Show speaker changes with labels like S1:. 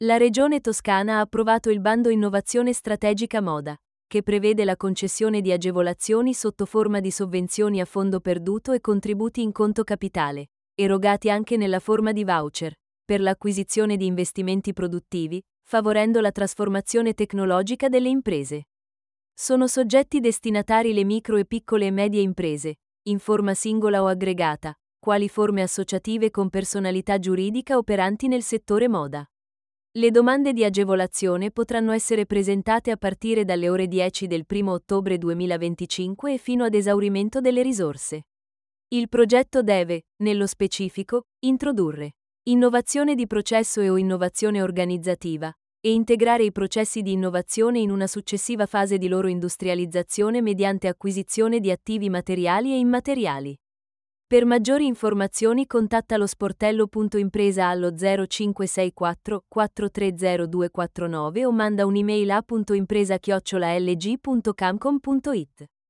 S1: La Regione Toscana ha approvato il bando Innovazione Strategica Moda, che prevede la concessione di agevolazioni sotto forma di sovvenzioni a fondo perduto e contributi in conto capitale, erogati anche nella forma di voucher, per l'acquisizione di investimenti produttivi, favorendo la trasformazione tecnologica delle imprese. Sono soggetti destinatari le micro e piccole e medie imprese, in forma singola o aggregata, quali forme associative con personalità giuridica operanti nel settore moda. Le domande di agevolazione potranno essere presentate a partire dalle ore 10 del 1 ottobre 2025 e fino ad esaurimento delle risorse. Il progetto deve, nello specifico, introdurre innovazione di processo e/o innovazione organizzativa, e integrare i processi di innovazione in una successiva fase di loro industrializzazione mediante acquisizione di attivi materiali e immateriali. Per maggiori informazioni contatta lo sportello.impresa allo 0564 430 249 o manda un'email a .impresa@lg.camcom.it.